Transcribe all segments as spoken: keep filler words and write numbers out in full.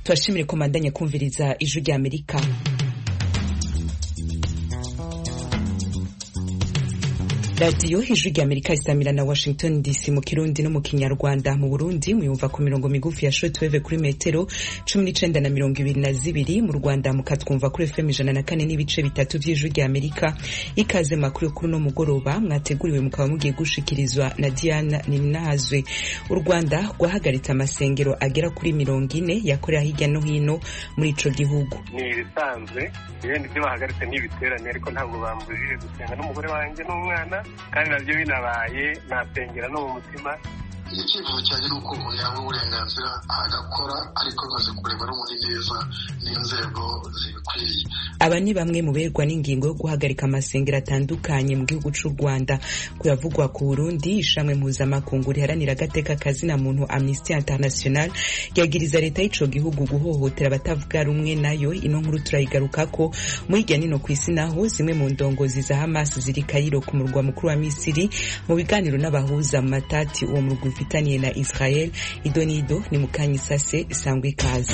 Twashimire ko mandanya kumviriza ijwi rya Amerika. Radio ijwi rya Amerika isamira na Washington D C mu Kirundi no mu Kinyarwanda. Mu Burundi muyumva ku mirongo migufi ya shortwave kuri metero cumi n'icenda na mirongo ibiri na zibiri, mu Rwanda mukatwumva kuri F M ijana na kane n'ibice bitatu vy'ijwi rya Amerika. Ikaze makuru kuri no mugoroba mwateguriwe mukaba mugiye gushikirizwa na Diana Ninahazwe. U Rwanda rwahagaritse amasengero agera kuri mirongo ine yakorera hirya no hino muri ico gihugu. Ni bisanzwe ibindi byo bahagaritse n'ibiterane, ariko ntabwo bambujije gusenga n'umugore wanjye n'umwana, kandi navyo binabaye nasengera no mu mutima. Ikibazo cyane nuko yawe uburenganzira agakora, ariko baze kureba n'umundi neza n'inzego zibikwiye. Aba ni bamwe mu berwa n'ingingo yo guhagarika amasengero atandukanye mu gihugu c'u Rwanda. Kuyavugwa ku Burundi, ishamwe mpuzamakungu riharanira agateka kazina muntu Amnesty International yagiriza leta y'ico gihugu guhohotera abatavuga rumwe nayo. Ino nkuru turayigarukako muri hirya nino kw'isi, naho zimwe mu ndongozi za Hamas ziri Cairo ku murwa mukuru wa Misiri mu biganiro n'abahuza mu matati uwo murwa ufitaniye na Israel. Idonido ni Mukanyisase sangwe ikaze.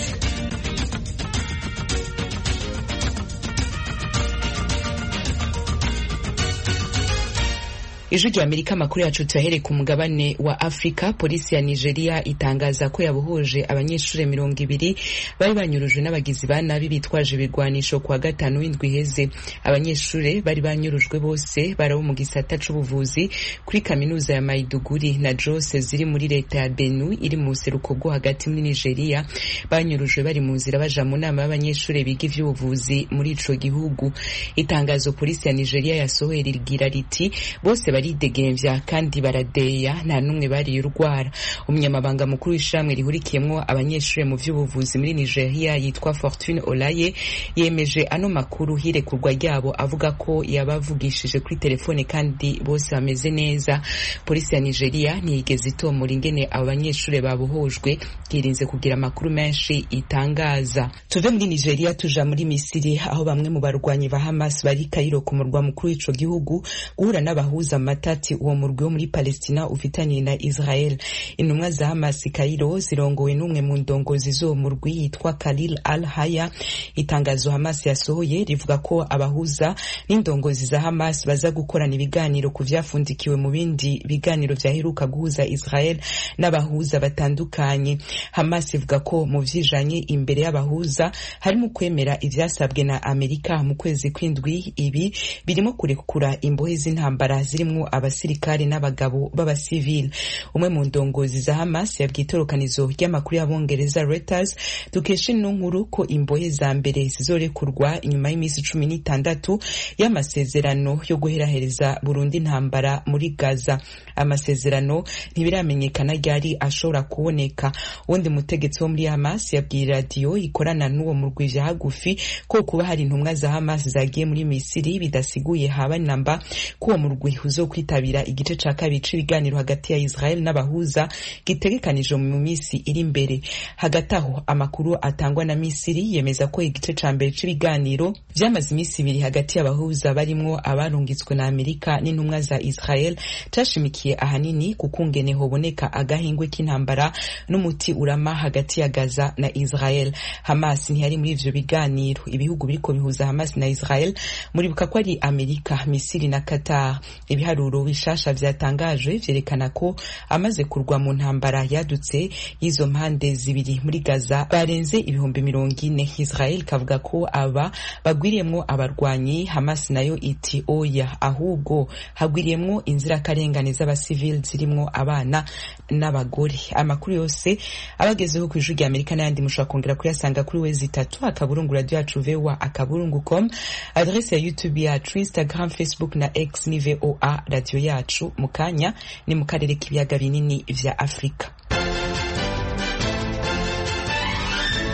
Ijwi rya Amerika makuru yacu tuyahere ku mugabane wa Afrika. Polisi ya Nigeria itangaza ko yabohoje abanyeshure mirongo ibiri bari banyurujwe n'abagizi ba nabi bitwaje ibigwanisho kwa gatanu w'indwi heze. Abanyeshure bari banyurujwe bose barabo mu gisata c'ubuvuzi kuri kaminuza ya Maiduguri na Jos ziri muri leta ya Benue iri mu seruko bwo hagati muri Nigeria. Banyurujwe bari mu nzira baja mu nama y'abanyeshure biga ivy'ubuvuzi muri ico gihugu. Itangazo polisi ya Nigeria yasohoye rigira riti bose baridegemvya kandi baradeya, nta numwe bari urwara. Umunyamabanga mukuru w'ishamwe rihurikiyemwo abanyeshure mu vy'ubuvuzi muri Nigeria yitwa Fortune Olaye yemeje ano makuru hirekurwa ryabo, avuga ko yabavugishije kuri telefone kandi bose bameze neza. Polisi ya Nigeria ntiyigeze itomora ingene abo banyeshure babohojwe, kirinze kugira amakuru menshi itangaza. Tuve muri Nigeria tuja muri Misiri, aho bamwe mu barwanyi ba Hamas bari Cairo ku murwa mukuru w'ico gihugu guhura n'abahuza matati uwo murwi wo muri Palestina ufitaniye na Israel. Intumwa za Hamas Cairo zirongowe n'umwe mu ndongozi zo murwi yitwa Khalil al-Haya. Itangazo Hamas yasohoye rivuga ko abahuza n'indongozi za Hamas baza gukorana ibiganiro ku vyafundikiwe mu bindi biganiro vyaheruka guhuza Israel n'abahuza batandukanye. Hamas ivuga ko mu vyijanye imbere y'abahuza harimo kwemera ivyasabwe na Amerika mu kwezi kw'indwi. Ibi birimo kurekura imbohe z'intambara zirimwo abasirikare n'abagabo b'abasivile. Umwe mu ndongozi za Hamas yabwiye itorokanizo ry'amakuru y'abongereza Reuters dukesha ino nkuru ko imbohe za mbere zizorekurwa inyuma y'imisi cumi n'itandatu y'amasezerano yo guherahereza Burundi intambara muri Gaza. Amasezerano ntibiramenyekana ryari ashobora kuboneka. Uwundi mutegetsi wo muri Hamas yabwiye radio ikorana n'uwo murwi vya hagufi ko kuba hari intumwa za Hamas zagiye muri Misiri bidasiguye haba namba ko uwo murwi uzo kwitabira igice ca kabiri c'ibiganiro hagati ya Israel n'abahuza gitegekanije mu misi iri imbere. Hagati aho amakuru atangwa na Misiri yemeza ko igice ca mbere c'ibiganiro vyamaze imisi ibiri hagati y'abahuza barimwo abarungitswe na Amerika n'intumwa za Israel cashimikiye ahanini kukungene hoboneka agahingwe k'intambara n'umuti urama hagati ya Gaza na Israel. Hamas ntiyari muri ivyo biganiro. Ibihugu biriko bihuza Hamas na Israel muribuka ko ari Amerika, Misiri na Qatar. Ibiharuro bishasha vyatangajwe vyerekana ko amaze kurwa mu ntambara yadutse y'izo mpande zibiri muri Gaza barenze ibihumbi mirongo ine. Israel kavuga ko aba bagwiriyemwo abarwanyi, Hamas nayo iti oya, ahubwo hagwiriyemwo inzirakarengane z'abasivili zirimwo abana n'abagore. Amakuru yose abagezeho ku ijwi rya Amerika n'ayandi mushobora kongera kuyasanga kuri wezi itatu akaburungu radio yacu V O A akaburungu com, adresse ya YouTube yacu, Instagram, Facebook na X ni V O A radio yacu. Mukanya ni mu karere k'ibiyaga binini vya Afrika.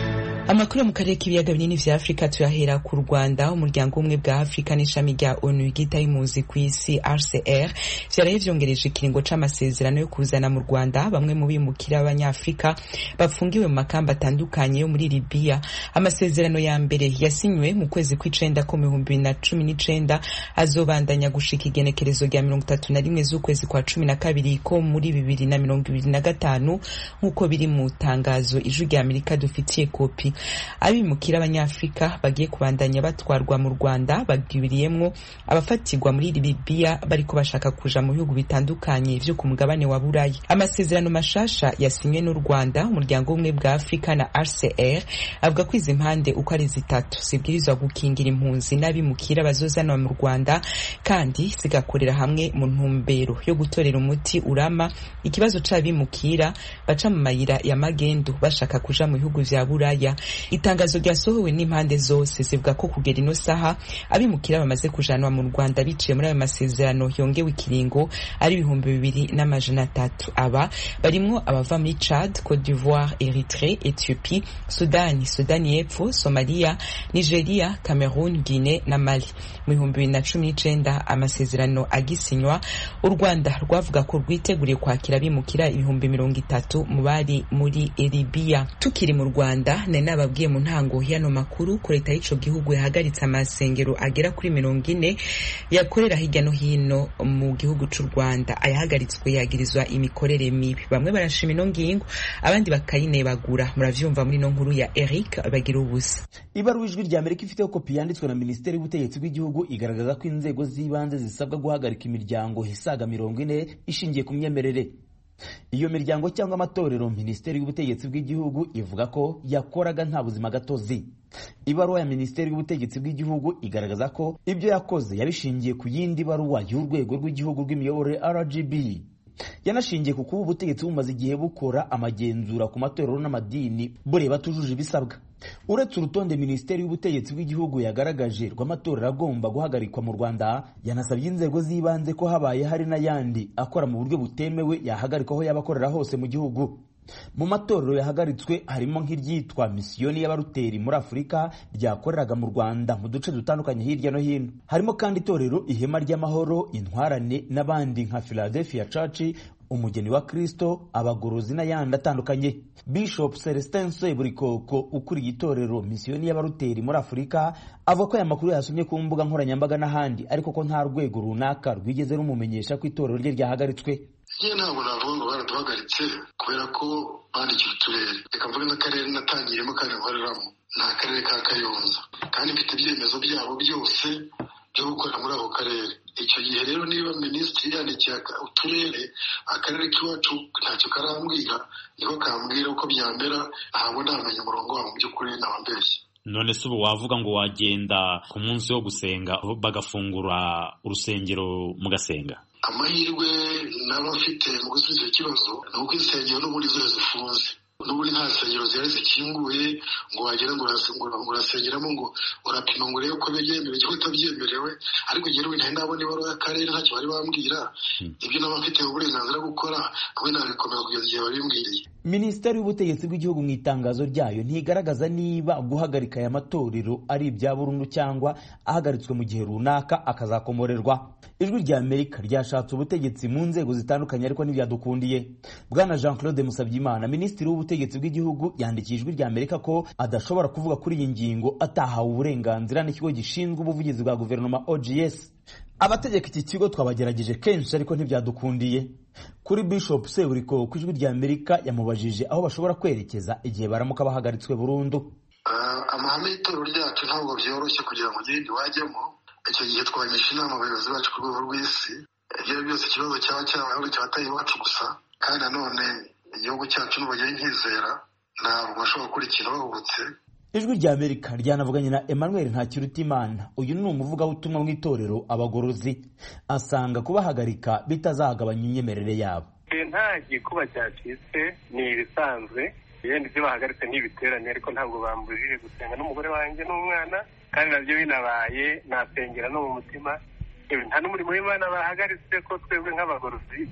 Amakuru mu karere k'ibiyaga binini vya Afrika tuyahera ku Rwanda. Umuryango umwe bwa Afrika n'ishami rya O N U gitaye impunzi ku isi R C R vyaraye vyongereje ikiringo c'amasezerano yo kuzana mu Rwanda bamwe mu bimukira abanyafrika bafungiwe mu makamba atandukanye yo muri Libya. Amasezerano ya mbere yasinywe mu kwezi kw'icenda ko mu bihumbi bibiri na cumi n'icenda azobandanya gushika igenekerezo rya mirongo itatu na rimwe z'ukwezi kwa cumi na kabiri ko muri bibiri na mirongo ibiri na gatanu nk'uko biri mu tangazo ijwi rya Amerika dufitiye kopi. Abimukira abanyafrika bagiye kubandanya batwarwa mu Rwanda bagwiriyemwo abafatirwa muri Libya bariko bashaka kuja mu bihugu bitandukanye vyo ku mugabane wa Burayi. Amasezerano mashasha yasinywe n'u Rwanda, umuryango umwe bwa Afrika na R C R avuga ko izi mpande uko ari zitatu zibwirizwa gukingira impunzi n'abimukira bazozanwa mu Rwanda kandi zigakorera hamwe mu ntumbero yo gutorera umuti urama ikibazo c'abimukira baca mu mayira ya magendu bashaka kuja mu bihugu vya Buraya. Itangazo ryasohowe n'impande zose zivuga ko kugera ino saha abimukira bamaze kujanwa mu Rwanda biciye muri ayo masezerano yongewe ikiringo ari ibihumbi bibiri n'amajana atatu. Aba barimwo abava muri Chad, Côte d'Ivoire, Eritrea, Ethiopie, Sudani, Sudani y'Epfo, Somalia, Nigeria, Cameroon, Guinea na Mali. Mu bihumbi bibiri na cumi n'icenda amasezerano agisinywa, u Rwanda rwavuga ko rwiteguriye kwakira abimukira ibihumbi mirongo itatu mu bari muri Libya. Tukiri mu Rwanda nene ababwiye mu ntango y'ano makuru ko leta y'ico gihugu yahagaritse amasengero agera kuri mirongo ine yakorera hirya no hino mu gihugu c'u Rwanda. Ayahagaritswe yagirizwa imikorere mibi, bamwe barashima ino ngingo abandi bakayinebagura. Muravyumva muri no nkuru ya Eric bagira ubusa. Ibaruwa ijwi rya Amerika ifite kopi yanditswe na Minisiteri y'Ubutegetsi bw'Igihugu igaragaza ko inzego z'ibanze zisabwa guhagarika imiryango hisaga mirongo ine ishingiye ku myemerere. Iyo miryango cyangwa amatorero Minisiteri y'Ubutegetsi bw'Igihugu ivuga ko yakoraga nta buzima gatozi. Ibaruwa ya Minisiteri y'Ubutegetsi bw'Igihugu igaragaza ko ibyo yakoze yabishingiye ku yindi baruwa y'urwego rw'igihugu rw'imiyoborere R G B. Yanashingiye ku kuba ubutegetsi bumaze igihe bukora amagenzura ku matorero n'amadini bureba tujuje ibisabwa. Uretse urutonde Minisiteri y'Ubutegetsi bw'Igihugu yagaragaje rw'amatorero agomba guhagarikwa mu Rwanda, yanasabye inzego z'ibanze ko habaye hari n'ayandi akora mu buryo butemewe yahagarikwaho yabakorera hose mu gihugu. Mu matorero yahagaritswe harimo nk'iryitwa Misiyoni y'Abaruteri muri Afurika ryakoreraga mu Rwanda mu duce dutandukanye hirya no hino. Harimo kandi itorero Ihema ry'Amahoro, Intwarane n'abandi nka Philadelphia Church, Umugeni wa Kristo, Abagorozi n'ayandi atandukanye. Bishop Celestin Seburikoko ukuriye itorero Misiyoni y'Abaruteri muri Afurika avuga ko aya makuru yasomye ku mbuga nkoranyambaga n'ahandi ariko ko nta rwego runaka rwigeze rumumenyesha ko itorero rye ryahagaritswe. Iyo ntabwo navuga ngo baraduhagaritse kubera ko bandikiye uturere. Reka mvuge n'akarere natangiremo kandi nkoreramo ni akarere ka Kayonza kandi mfite ibyemezo byabo byose byo gukora muri ako karere. Icyo gihe rero niba minisitiri yandikiye uturere, akarere k'iwacu ntacyo karambwira, niko kambwira uko byambera, ntabwo ndamenya umurongo wabo mu by'ukuri nabambeshye. None se ubu wavuga ngo wagenda ku munsi wo gusenga bagafungura urusengero mugasenga? Amahirwe n'abafite mu gusubiza ikibazo ni uko insengero n'ubundi zose zifunze. N'ubundi nta nsengero zihari zikinguye ngo wagera ngo urasengeramo ngo urapima ngo urebe ko byemerewe cyangwa utabyemerewe. Ariko njyewe ntari ndabona ibaruwa y'akarere ntacyo bari bambwira. Ibyo n'abafite uburenganzira gukora hamwe nabikomeza kugeza igihe babimbwiriye. Minisiteri y'Ubutegetsi bw'Igihugu mu itangazo ryayo ntigaragaza niba guhagarika aya matorero ari ibya burundu cyangwa ahagaritswe mu gihe runaka akazakomorerwa. Ijwi rya Amerika ryashatse ubutegetsi mu nzego zitandukanye ariko ntibyadukundiye. Bwana Jean Claude Musabyimana, Minisitiri w'Ubutegetsi bw'Igihugu, yandikiye Ijwi rya Amerika ko adashobora kuvuga kuri iyi ngingo atahawe uburenganzira n'ikigo gishinzwe ubuvugizi bwa guverinoma O G S. Abategeka iki kigo twabagerageje kenshi ariko ntibyadukundiye. Kuri Bishop Seburiko ku Ijwi rya Amerika yamubajije aho bashobora kwerekeza igihe baramuka bahagaritswe burundu. Amahame y'itorero ryacu ntabwo byoroshye kugira ngo ugende wajyemo. Icyo gihe twagisha inama abayobozi bacu ku rwego rw'isi. Ibyo byose ikibazo cyaba cyabayeho cyateye iwacu gusa, kandi nanone igihugu cyacu n'ubagiye nkizera ntabwo bashobora gukora ikintu bahubutse. Ijwi rya Amerika ryanavuganye na Emmanuel Ntakirutimana. Uyu ni umuvugabutumwa mu itorero Abagorozi, asanga kubahagarika bitazagabanya imyemerere yabo. Nta gikuba cyacitse, ni ibisanzwe. Yenda ibyo bahagaritse n'ibiterane ariko ntabwo bambujije gusenga n'umugore wanjye n'umwana, kandi nabyo binabaye nasengera no mu mutima. Nta n'umurimo w'Imana bahagaritse ko twebwe nk'abagorozi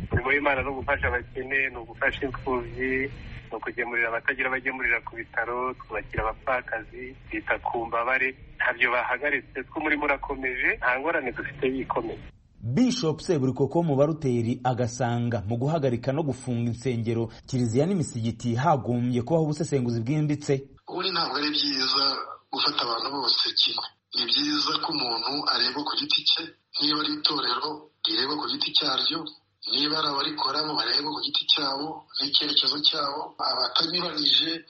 umurimo w'Imana no gufasha abakene, no gufasha imfubyi, no kugemurira abatagira abagemurira ku bitaro, twubakira abapfakazi, twita ku mbabare. Ntabyo bahagaritse, tw'umurimo urakomeje, nta ngorane dufite yikomeye. Bishop Seburikoko mu baruteri agasanga mu guhagarika no gufunga insengero, kiliziya n'imisigiti hagombye kubaho ubusesenguzi bwimbitse. Ubundi ntabwo ari byiza gufata abantu bose kimwe. Ni byiza ko umuntu areba ku giti cye, niba ari itorero rireba ku giti cyaryo, niba ari abarikoramo bareba ku giti cyabo n'icyerekezo cyabo, abatanyuranije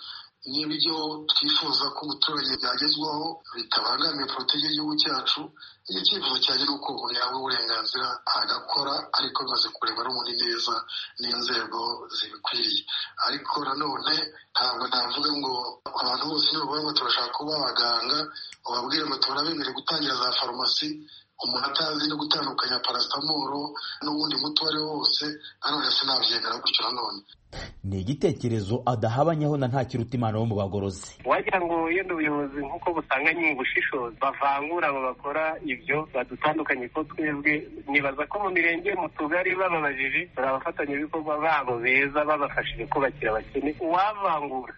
n'ibyo twifuza ko umuturage byagezwaho bitabangamiye politiki y'igihugu cyacu. Iyo cyifuzo cyane ni uko umuntu yahabwa uburenganzira agakora, ariko bimaze kureba n'ubundi neza n'inzego zibikwiriye. Ariko nanone ntabwo navuga ngo abantu bose nibavuga ngo turashaka kuba abaganga, ubabwire ngo turabemerewe gutangira za farumasi, umuntu atazi no gutandukanya paracetamol n'ubundi muti uwo ari wo wose, nanone sinabyemera gutyo. Nanone ni igitekerezo adahabanyaho na nta kiruta Imana wo mu bagorozi. Wagira ngo yenda ubuyobozi nk'uko busanganye ubushishozi bavangura abo bakora ibyo badutandukanye, ko twebwe nibaza ko mu mirenge mu tugari bababajije turi abafatanyabikorwa babo beza babafashije kubakira abakene. Uwavangura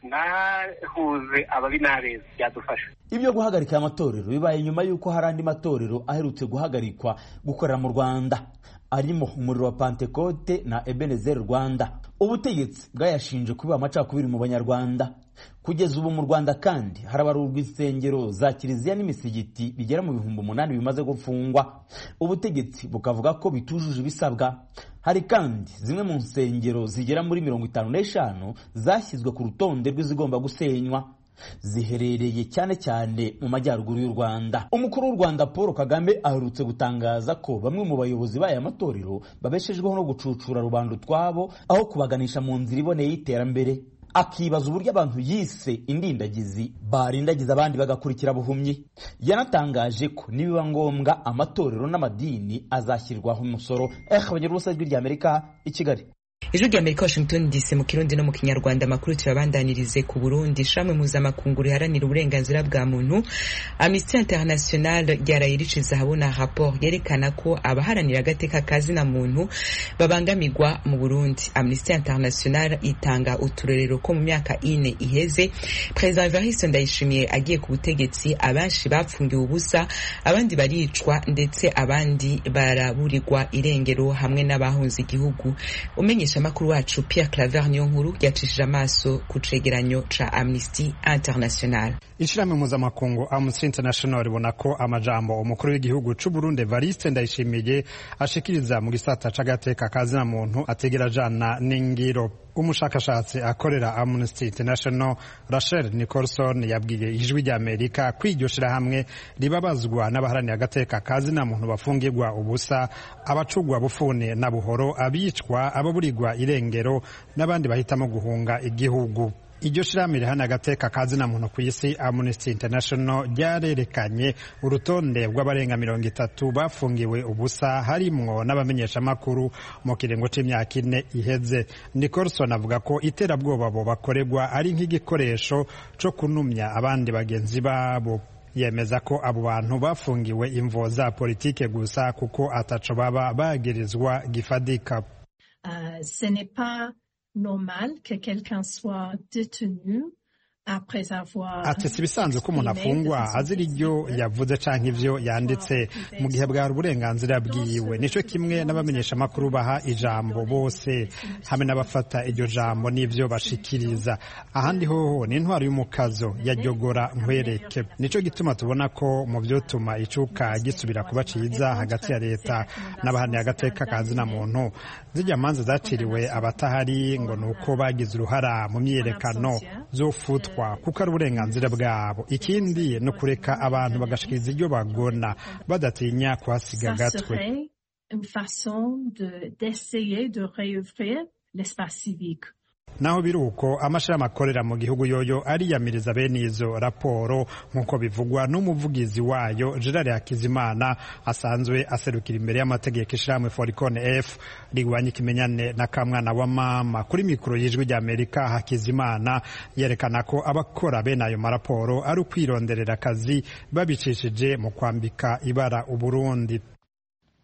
nahuze ababi n'abeza byadufasha. Ibyo guhagarika amatorero bibaye nyuma y'uko hari andi matorero aherutse guhagarikwa gukorera mu Rwanda, arimo umuriro wa Pentecote na Ebenezer Rwanda. Ubutegetsi bwayashinje kuba amacakubiri mu Banyarwanda. Kugeza ubu mu Rwanda kandi harabarurwa insengero za kiliziya n'imisigiti bigera mu bihumbi umunani bimaze gufungwa. Ubutegetsi bukavuga ko bitujuje ibisabwa. Hari kandi zimwe mu nsengero zigera muri mirongo itanu n'eshanu zashyizwe ku rutonde rw'izigomba gusenywa, ziherereye cyane cyane mu majyaruguru y'u Rwanda. Umukuru w'u Rwanda Paul Kagame aherutse gutangaza ko bamwe mu bayobozi b'aya matorero babeshejweho no gucucura rubanda utwabo aho kubaganisha mu nzira iboneye y'iterambere. Akibaza uburyo abantu yise indindagizi barindagiza abandi bagakurikira buhumyi. Yanatangaje ko nibiba ngombwa amatorero n'amadini azashyirwaho umusoro. Eh, abanyarubusa rw'irya Amerika i Kigali. Ijwi rya Amerika Washington D C mu Kirundi no mu Kinyarwanda. Makuru turabandanirize ku Burundi. Shamwe mpuzamakungu riharanira uburenganzira bwa muntu Amnesty International ryarayiriciza habona rapport yerekana ko abaharanira agateka kazi na muntu babangamirwa mu Burundi. Amnesty International itanga uturerero ko mu myaka ine iheze President Evariste Ndayishimiye agiye ku butegetsi abashi bapfungiwe ubusa, abandi baricwa ndetse abandi baraburirwa irengero hamwe n'abahunze igihugu. Umenye makuru wacu Pierre Claver Niyonkuru yacishije amaso ku cegeranyo ca Amnesty International. Ishirahamwe mpuzamakungu Amnesty International ibona ko amajambo umukuru w'igihugu c'u Burundi Evariste Ndayishimiye ashikiriza mu gisata c'agateka kazi na muntu ategera jana n'ingiro. Umushakashatsi akorera Amnesty International Rachel Nicholson yabwiye Ijwi rya Amerika kwiryo shirahamwe ribabazwa n'abaharanira agateka kazi na muntu bafungirwa ubusa, abacugwa bufune na buhoro, abicwa, ababurirwa irengero n'abandi bahitamo guhunga igihugu. Iryo shirahamwe rihana agateka kazi na muntu ku isi Amnesty International ryarerekanye urutonde rw'abarenga mirongo itatu bafungiwe ubusa, harimwo n'abamenyesha makuru mu kirengo c'imyaka ine iheze. Nicholson avuga ko iterabwoba bo bakorerwa ari nk'igikoresho co kunumya abandi bagenzi babo. Yemeza ko abo bantu bafungiwe imvo za politike gusa kuko ataco baba bagirizwa gifadika. Uh, ce n'est pas normal que quelqu'un soit détenu après avoir ati sibisanzwe ko umuntu afungwa azira iryo yavuze canke ivyo yanditse mu gihe bwa uburenganzira bwiwe. Nico kimwe n'abamenyesha makuru baha ijambo bose hamwe n'abafata iryo jambo n'ivyo bashikiriza. Ahandi hoho ni intwaro y'umukazo yajyogora nkwereke. Nico gituma tubona ko mu vyotuma icuka gisubira kuba ciza hagati ya leta n'abahani agateka kazi na muntu. Zijya manza zaciriwe abatahari ngo nuko bagize uruhara mu myiyerekano zofutwa kuko ari uburenganzira bwabo. Ikindi no kureka abantu bagashikiriza iryo bagona badatinya kuhasiga gatwe. Une façon de d'essayer de réouvrir l'espace civique. Naho biruko amashirahamwe akorera mu gihugu yoyo ariyamiriza bene izo raporo nkuko bivugwa n'umuvugizi wayo Gerard Hakizimana asanzwe aserukira imbere y'amategeko ishirahamwe Foricon F rigwanya ikimenyane na kamwana wa mama. Kuri mikoro y'Ijwi rya Amerika Hakizimana yerekana ko abakora bene ayo maraporo ari ukwironderera akazi babicishije mu kwambika ibara Uburundi.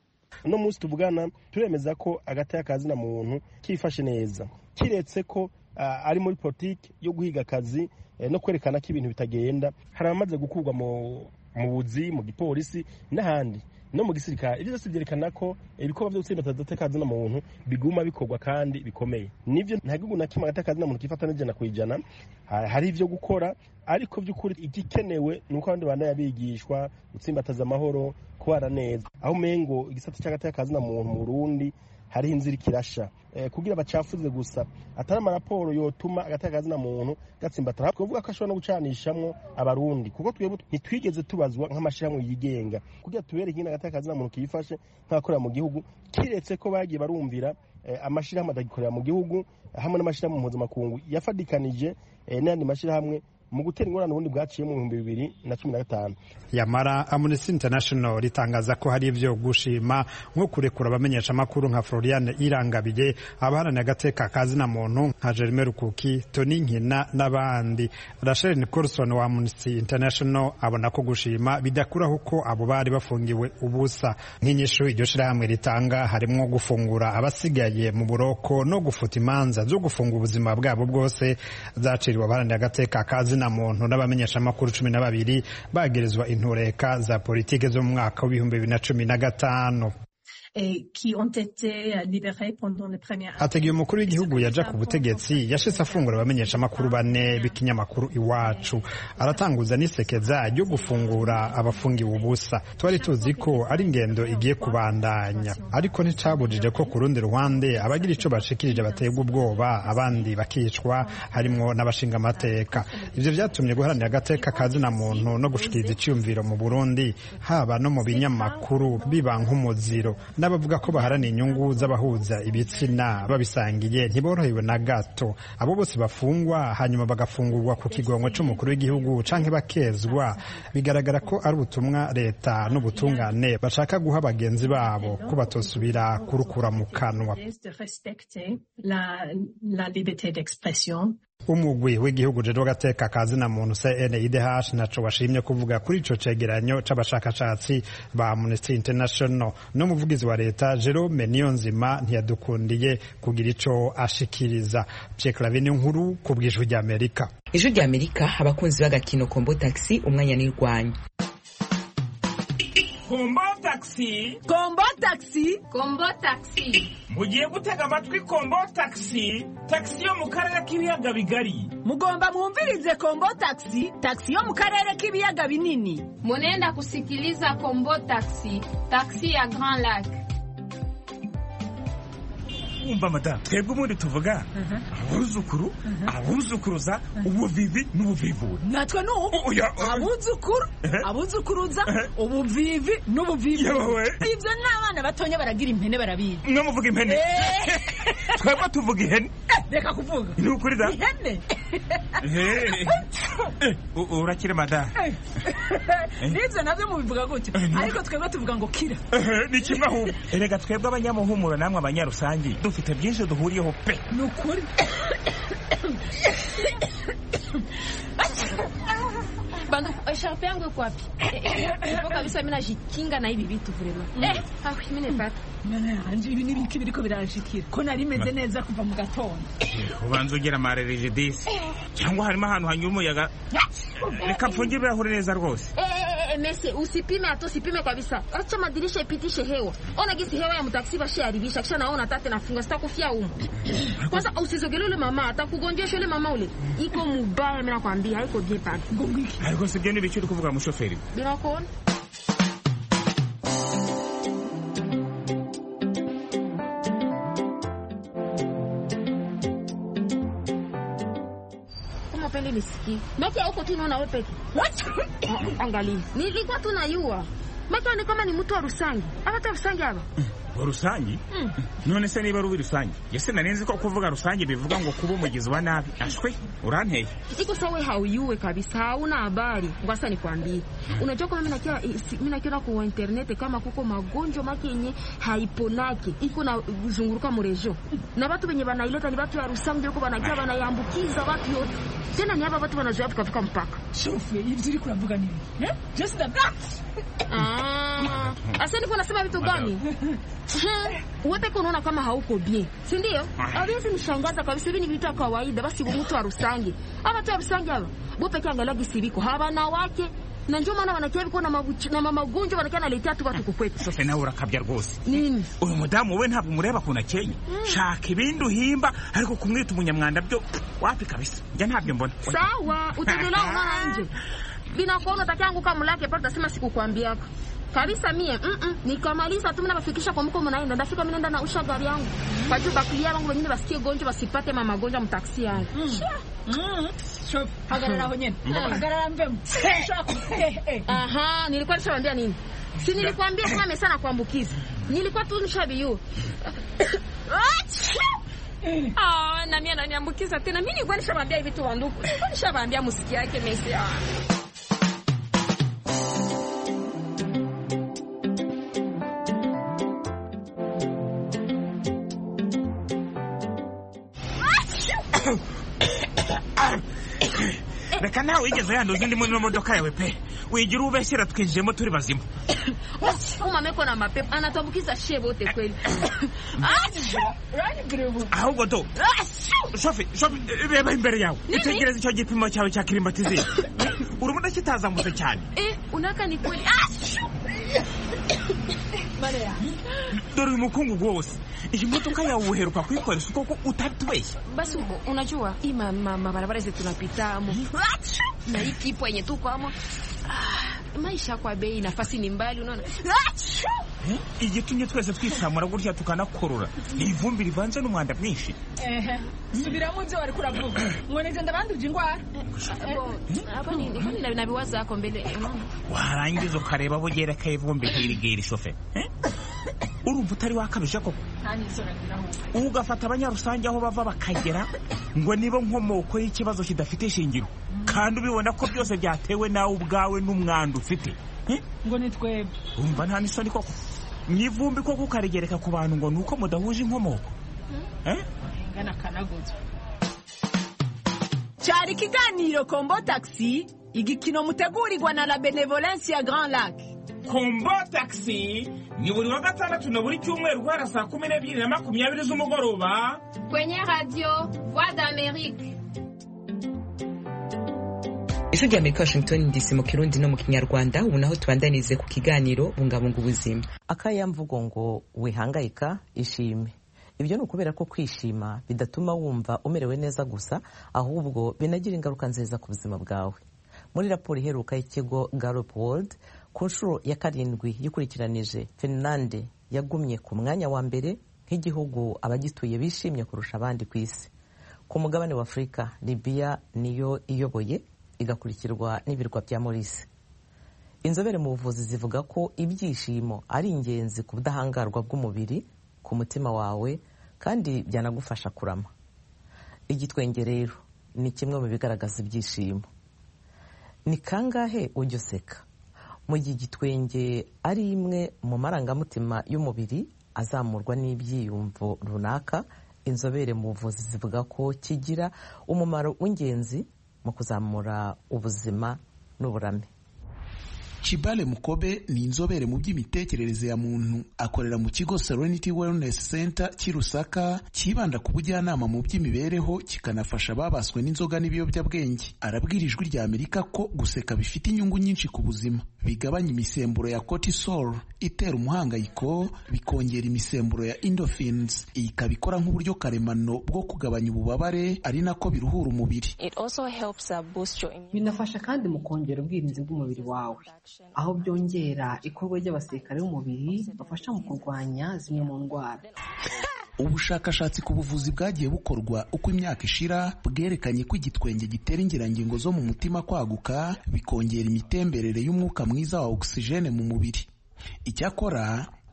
no munsi tuvugana turemeza ko agateka kazina muntu kifashe neza kiretse ko uh, ari muri politiki yo guhiga akazi eh, no kwerekana ko ibintu bitagenda hari amaze gukurwa mu mu buzi mu gipolisi n'ahandi no mu gisirikare. Ibyo byose byerekana ko ibikorwa byo gutsinda agateka kazina muntu biguma bikorwa kandi bikomeye. Nivyo nta gihugu na kimwe agateka kazina muntu kifata n'ijana ku ijana, hari ivyo gukora ariko by'ukuri igikenewe nuko abandi bana yabigishwa gutsimbataza amahoro kubara neza. Aho mengo igisata cy'agateka kazina muntu mu Burundi hari inzira ikirasha eh, kugira bacafuze gusa atari amaraporo yotuma agateka kazina muntu gatsimbatara. Twovuga ko ashobora no gucanishamwo abarundi kuko twebwe ntitwigeze tubazwa nk'amashyirahamwe yigenga kugira tubere ikindi agateka kazina muntu kiyifashe nk'akorera mu gihugu, kiretse ko bagiye barumvira eh, amashyirahamwe adagikorera mu gihugu hamwe n'amashyirahamwe mpuzamakungu yafadikanije eh, n'andi mashyirahamwe mu gutera ingorane ubundi bwaciye mu bihumbi bibiri na cumi na gatanu. Yamara Amnesty International ritangaza ko hari ivyo gushima nko kurekura abamenyesha makuru nka Floriane Irangabiye, abaharaniye agateka kazina muntu nka Jeremy Rukuki, Tony Nkina n'abandi. Rachel Nicholson wa Amnesty International abona ko gushima bidakuraho ko abo bari bafungiwe ubusa. Nk'inyishu iryo shirahamwe ritanga harimwo gufungura abasigaye mu buroko no gufuta imanza zo gufunga ubuzima bwabo bwose zaciriwe abaharaniye agateka kazina na muntu n'abamenyesha makuru cumi na babiri bagerezwa intureka za politike zo mu mwaka w'ibihumbi bibiri na cumi na gatanu. qui ont été libérés pendant les premières années. Ategeye umukuru w'igihugu yaja ku butegetsi yashitse afungura abamenyesha makuru bane b'ikinyamakuru Iwacu, aratanguza n'isekeza ryo gufungura abafungiwe ubusa. Twari tuzi ko ari ingendo igiye kubandanya, ariko nticabujije ko ku rundi ruhande abagira ico bashikirije bategwa ubwoba, abandi bakicwa, harimwo n'abashinga amateka. Ivyo vyatumye guharanira agateka kazina muntu no gushikiriza iciyumviro mu Burundi haba no mu binyamakuru biba nk'umuziro. N'abavuga ko baharaniye inyungu z'abahuza ibitsina babisangiye ntiborohewe na gato. Abo bose bafungwa hanyuma bagafungurwa ku kigongo c'umukuru w'igihugu canke bakezwa, bigaragara ko ari ubutumwa leta n'ubutungane bashaka guha bagenzi babo ko batosubira kurukura mu kanwa. Umugwi w'igihugu jeje w'agateka kazina muntu C N I D H naco washimye kuvuga kuri ico cegeranyo c'abashakashatsi ba Amnesty International. No muvugizi wa leta Jerome Niyonzima ntiyadukundiye kugira ico ashikiriza. Pierre Clavin nkuru ku bw'ijwi rya Amerika. Ijwi rya Amerika, abakunzi b'agakino Kombo Taxi umwanya nirwanya. Kombo Taxi, Kombo Taxi, Kombo Taxi. Mugiye gutega amatwi Kombo Taxi, taxi yo mu karere k'ibiyaga bigari. Mugomba mwumvirize Kombo Taxi, taxi yo mu karere k'ibiyaga binini. Munenda kusikiliza Kombo Taxi, taxi ya Grand Lac. Umva madam, twebwe ubundi tuvuga abuzukuru, abuzukuruza, ubuvivi n'ubuvivu. Natwe no abuzukuru, abuzukuruza, ubuvivi n'ubuvivu. Ivyo n'abana batonya baragira impene barabizi. Mwe muvuga impene? Twebwe tuvuga ihene. Reka kuvuga. Ni ukuri da? Ihene. Urakire madam. Nivyo navyo mubivuga gutyo. Ariko twebwe tuvuga ngo kira. Ni kimwe ahubwo. Erega twebwe abanyamuhumuro namwe abanyarusangi dufite byinshi duhuriyeho pe. Ni ukuri. Bandu, sharpe yangu iko wapi? Ipo kabisa mimi najikinga na hivi vitu vrema. Eh, ah mimi nepata. Nana, anje ibi nibiki biriko biranshikira. Ko nari meze neza kuva mu gatondo. Ubanza ugera marerije disi. Cyangwa harimo ahantu hanyuma umuyaga. Reka mfungire birahure neza rwose. Eh, eh, mese usipime hata usipime kabisa. Acha madirisha ipitishe hewa. Ona gisi hewa ya mtaksi bashi haribisha kisha naona tate nafunga sitakufia huko. Kwanza usizogelele mama atakugonjesha ile mama ule. Iko mubaya mimi nakwambia haiko bien pale. Ariko sibyo ni bicyo kuvuga mu shoferi. Birakona. Kama pende nisiki. Maki huko tu unaona wewe peke. Angalia. Nilikuwa tunayua. Maki ni kama ni mtu wa Rusangi. Hata Rusangi hapa. rusange none se niba rubi rusange yese nanenze ko kuvuga rusange bivuga ngo kuba umugizi wa nabi ashwe uranteye iko sawa hauyuwe kabisa hauna habari ngwasa nikwambie unajua kama mimi nakia mimi nakiona kwa internet kama kuko magonjwa makenye haiponaki iko na zunguruka mu region na watu wenye banaileta ni watu ya rusange yuko banakia banayambukiza watu yote tena ni hapa watu wanazoea kufika mpaka shofe hivi kunavuga nini eh just the that ah asa niko nasema vitu gani wote kunaona kama hauko bien si ndio hawezi nishangaza kabisa hivi ni vitu kawaida basi mtu wa rusange ama tu wa rusange hapa bo pekee angalia gisibiko habana wake na njoo maana wanakia biko na mabuchi na magonjwa wanakia naletea tu watu kukwetu sasa na urakabya rwose nini uyu mudamu we ntabwo mureba kuna Kenya shaka ibindu himba ariko kumwita umunyamwanda byo wapi kabisa njya ntabyo mbona sawa utaendelea unaona nje bina kuona takiangu kama mlake pata sema sikukwambia hapa kabisa mie mm -mm. nikamaliza tu mnabafikisha kwa mko mnaenda ndafika mimi nenda na usha gari yangu kwa juu bakulia wangu wengine basikie gonjwa basipate mama gonjwa mtaksi yangu mm shop hagarara aho nyene hagarara mbemu aha nilikuwa nishawaambia nini si nilikwambia kama mesana kuambukiza nilikuwa tu nishabiyo ah na mimi ananiambukiza tena mimi nilikuwa nishamwambia hivi tu wanduku nilikuwa nishamwambia muziki yake mesi ah reka nawe wigeze yanduza indi muri modoka yawe pe wigira ubeshyira twinjiyemo turi bazima umameko na mapepo anatuambukiza shebo wote kweli ahubwo do shofi shofi reba imbere yawe itegereze icyo gipimo cyawe cya kirimatizeri urumuna kitazamutse cyane eh unaka ni kweli Maria dore umukungu wose iyi modoka yawe uheruka kuyikoresha uko utatubeshya basi unajua hii mama barabara zetu tunapitamo na hii kipo yenye tuko amo maisha kwa bei nafasi ni mbali unaona igitumye twese twisamura gutya tukanakorora ni ivumbi rivanze n'umwanda mwinshi ehe subira mu byo wari kuravuga ngo neze ndabanduje ingwara hapa ni ni nabiwaza ako mbele unaona warangiza ukareba bugera kayivumbi hirigera shofe urumva utari wakabije koko ugafata abanyarusange aho bava bakagera ngo nibo nkomoko y'ikibazo kidafite ishingiro kandi ubibona ko byose byatewe nawe ubwawe n'umwanda ufite ngo nitwebe urumva nta nisoni koko mwivumbi koko ukarigereka ku bantu ngo nuko mudahuje inkomoko eh ngana kanagozo cyari kiganiro Kombo Taxi igikino mutegurirwa na la Benevolence ya Grand Lac Kombo Taxi ni buri wa gatandatu na buri cyumweru guhera saa kumi n'ebyiri na makumyabiri z'umugoroba kwenye radio Voix d'Amérique. Ijwi rya Amerika Washington D C mu Kirundi no mu Kinyarwanda ubu naho tubandanize ku kiganiro bungabunga ubuzima. Akayamvugo ngo wihangayika ishime. Ibyo ni ukubera ko kwishima bidatuma wumva umerewe neza gusa ahubwo binagira ingaruka nziza ku buzima bwawe. Muri raporo iheruka y'ikigo Gallup World ku nshuro ya karindwi yikurikiranije Finland yagumye ku mwanya wa mbere nk'igihugu abagituye bishimye kurusha abandi ku isi. Ku mugabane wa Afrika, Libya niyo iyoboye igakurikirwa n'ibirwa bya Maurice. Inzobere mu buvuzi zivuga ko ibyishimo ari ingenzi ku budahangarwa bw'umubiri, ku mutima wawe kandi byanagufasha kurama. Igitwenge rero ni kimwe mu bigaragaza ibyishimo. Ni kangahe ujya useka? Mu gihe igitwenge ari imwe mu marangamutima y'umubiri azamurwa n'ibyiyumvo runaka, inzobere mu buvuzi zivuga ko kigira umumaro w'ingenzi mu kuzamura ubuzima n'uburame. Chibale Mukobe ni inzobere mu by'imitekerereze ya muntu, akorera mu kigo Serenity Wellness Center cy'Irusaka kibanda ku bujyanama mu by'imibereho kikanafasha ababaswe n'inzoga n'ibiyobyabwenge. Arabwira Ijwi rya Amerika ko guseka bifite inyungu nyinshi ku buzima, bigabanya imisemburo ya cortisol itera umuhangayiko, bikongera imisemburo ya endorphins ikabikora nk'uburyo karemano bwo kugabanya ububabare, ari nako biruhura umubiri. Binafasha kandi mu kongera ubwirinzi bw'umubiri wawe, aho byongera ikorwa ry'abasirikare b'umubiri bafasha mu kurwanya zimwe mu ndwara. Ubushakashatsi ku buvuzi bwagiye bukorwa uko imyaka ishira bwerekanye ko igitwenge gitera ingirangingo zo mu mutima kwaguka, bikongera imitemberere y'umwuka mwiza wa oxygene mu mubiri. Icyakora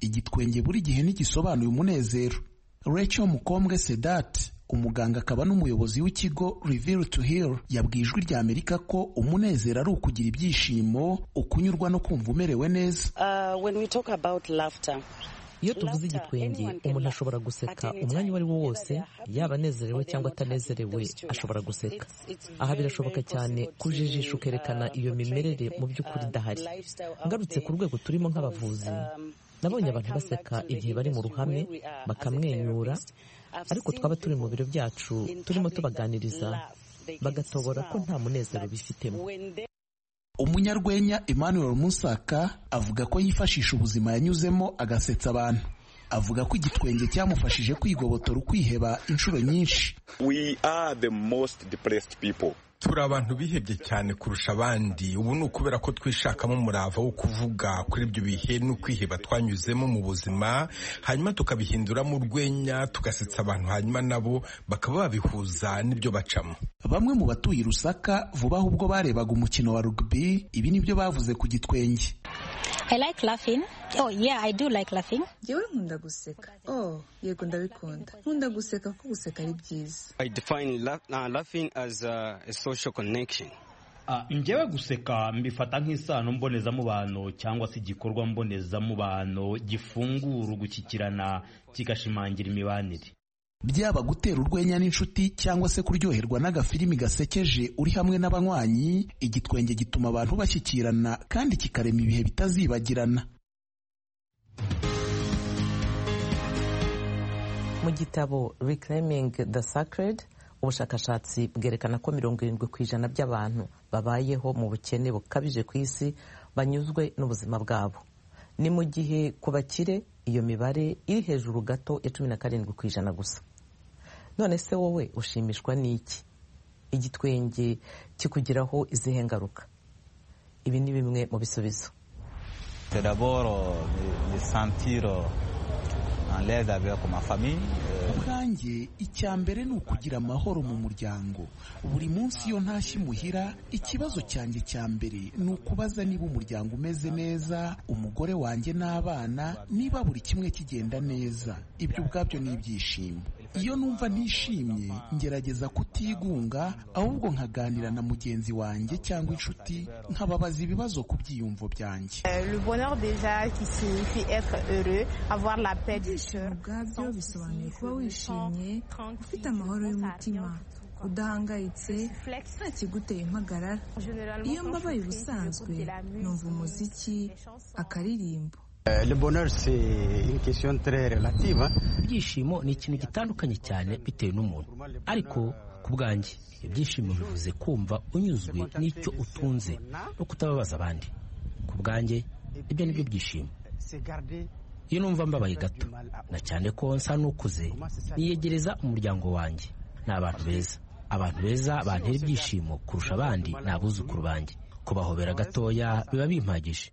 igitwenge buri gihe ntigisobanuye umunezero. Rachel Mukombwe Sedat, umuganga akaba n'umuyobozi w'ikigo Reveal to Heal, yabwiye Ijwi rya Amerika ko umunezero ari ukugira ibyishimo, ukunyurwa no kumva umerewe neza. Uh, when we talk about laughter, iyo tuvuze igitwenge umuntu ashobora guseka umwanya uwo ari wo wose, yaba anezerewe cyangwa atanezerewe ashobora guseka. Aha birashoboka cyane kujijisha ukerekana iyo mimerere mu by'ukuri idahari. Ngarutse ku rwego turimo nk'abavuzi, nabonye abantu baseka igihe bari mu ruhame bakamwenyura, ariko twaba turi mu biro byacu turimo tubaganiriza bagatobora ko nta munezero bifitemo. Umunyarwenya Emmanuel Musaka avuga ko yifashisha ubuzima yanyuzemo agasetsa abantu. Avuga ko igitwenge cyamufashije kwigobotora ukwiheba inshuro nyinshi. We are the most depressed people. Turi abantu bihebye cyane kurusha abandi. Ubu ni ukubera ko twishakamo umurava wo kuvuga kuri ibyo bihe n'ukwiheba twanyuzemo mu buzima, hanyuma tukabihinduramo urwenya, tugasetsa abantu, hanyuma nabo bakaba babihuza n'ibyo bacamo. Bamwe mu batuye i Lusaka vuba ahubwo barebaga umukino wa rugby, ibi nibyo bavuze ku gitwenge. I like laughing. Oh yeah, I do like laughing. Jewe nkunda guseka. Oh, yego ndabikunda. Nkunda guseka ko guseka ari byiza. I define la uh, laughing as a, a social connection. Ah, njyewe guseka mbifata nk'isano mbonezamubano cyangwa se igikorwa mbonezamubano gifungura ugushyikirana kigashimangira imibanire. Byaba gutera urwenya n'inshuti cyangwa se kuryoherwa n'agafilimi gasekeje uri hamwe n'abanywanyi, igitwenge gituma abantu bashyikirana kandi kikarema ibihe bitazibagirana. Mu gitabo Reclaiming the Sacred, ubushakashatsi bwerekana ko mirongo irindwi ku ijana by'abantu babayeho mu bukene bukabije ku isi banyuzwe n'ubuzima bwabo. Ni mu gihe ku bakire iyo mibare iri hejuru gato ya cumi na karindwi ku ijana gusa. None se wowe ushimishwa n'iki? Igitwenge kikugiraho izihe ngaruka? Ibi ni bimwe mu bisubizo. Ubwanjye icya mbere ni ukugira amahoro mu muryango. Buri munsi iyo ntashye imuhira, ikibazo cyanjye cya mbere ni ukubaza niba umuryango umeze neza, umugore wanjye n'abana, niba buri kimwe kigenda neza. Ibyo ubwabyo ni ibyishimo. Iyo numva ntishimye, ngerageza kutigunga, ahubwo nkaganira na mugenzi wanjye cyangwa inshuti, nkababaza ibibazo ku byiyumvo byanjye. Le bonheur déjà qui signifie être heureux, avoir la paix du cœur. Ubwabyo bisobanuye kuba wishimye, ufite amahoro y'umutima, udahangayitse, nta kiguteye impagarara. Iyo mbabaye ubusanzwe numva umuziki, akaririmbo. Le bonheur c'est une question très relative. Ibyishimo ni ikintu gitandukanye cyane bitewe n'umuntu, ariko ku bwanjye ibyishimo bivuze kumva unyuzwe n'icyo utunze no kutababaza abandi. Ku bwanjye ibyo nibyo byishimo. Iyo numva mbabaye gato, na cyane ko nsa n'ukuze, niyegereza umuryango wanjye. Ni abantu beza. Abantu beza bantera ibyishimo kurusha abandi ni abuzukuru banjye. Kubahobera gatoya biba bimpagije.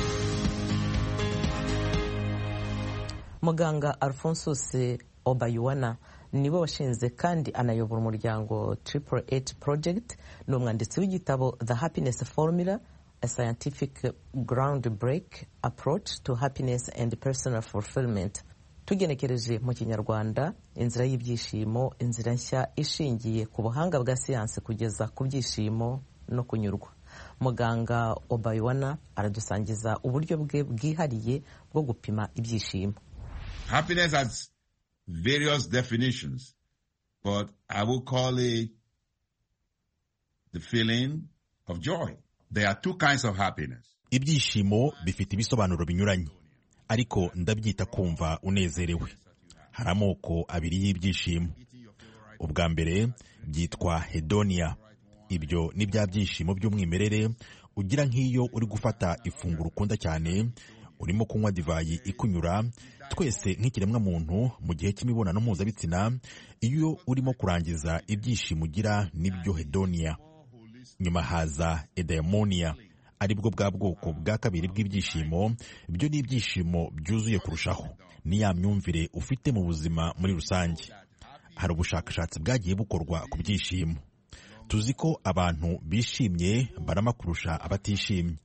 Muganga Alphonsus Obayuwana niwe washinze kandi anayobora umuryango Triple Eight Project, ni umwanditsi w'igitabo The Happiness Formula, a scientific groundbreak approach to happiness and personal fulfillment. Tugenekereje mu Kinyarwanda, inzira y'ibyishimo, inzira nshya ishingiye ku buhanga bwa siyansi kugeza ku byishimo no kunyurwa. Muganga Obayuwana aradusangiza uburyo bwe bwihariye bwo gupima ibyishimo. Happiness has various definitions, but I will call it the feeling of joy. There are two kinds of happiness. Ibyishimo bifite ibisobanuro binyuranye, ariko ndabyita kumva unezerewe. Hari amoko abiri y'ibyishimo. Ubwa mbere byitwa hedonia. Ibyo ni bya byishimo by'umwimerere ugira nk'iyo uri gufata ifunguro ukunda cyane, urimo kunywa divayi ikunyura, twese nk'ikiremwa muntu mu gihe cy'imibonano mpuzabitsina, iyo urimo kurangiza ibyishimo ugira nibyo hedonia. Nyuma haza eudaimonia, aribwo bwa bwoko bwa kabiri bw'ibyishimo. Byo ni ibyishimo byuzuye kurushaho, ni ya myumvire ufite mu buzima muri rusange. Hari ubushakashatsi bwagiye bukorwa ku byishimo. Tuzi ko abantu bishimye barama kurusha abatishimye.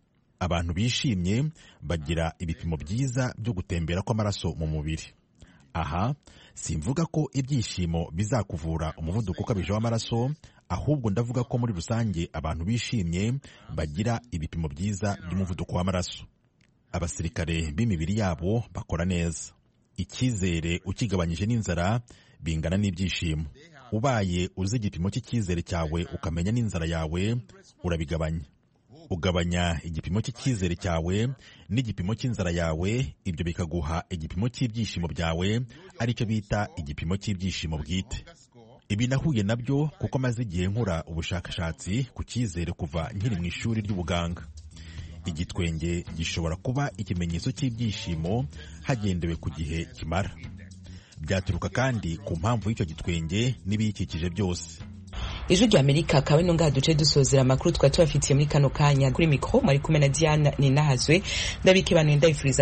abantu bishimye bagira ibipimo byiza byo gutembera kw'amaraso mu mubiri. Aha simvuga ko ibyishimo bizakuvura umuvuduko ukabije w'amaraso, ahubwo ndavuga ko muri rusange abantu bishimye bagira ibipimo byiza by'umuvuduko w'amaraso. Abasirikare b'imibiri yabo bakora neza. Icyizere ukigabanyije n'inzara bingana n'ibyishimo. Ubaye uzi igipimo cy'icyizere cyawe ukamenya n'inzara yawe, urabigabanya. Ugabanya igipimo cy'icyizere cyawe n'igipimo cy'inzara yawe, ibyo bikaguha igipimo cy'ibyishimo byawe, aricyo bita igipimo cy'ibyishimo bwite. Ibi nahuye nabyo kuko maze igihe nkora ubushakashatsi ku cyizere kuva nkiri mu ishuri ry'ubuganga. Igitwenge gishobora kuba ikimenyetso cy'ibyishimo hagendewe ku gihe kimara. Byaturuka kandi ku mpamvu y'icyo gitwenge n'ibiyikikije byose. Ijwi rya Amerika akaba ino ngaha duce dusozera amakuru twari tubafitiye muri kano kanya. Kuri mikro mwari kumwe na Diana Ninahazwe, ndabike bantu ndayifuriza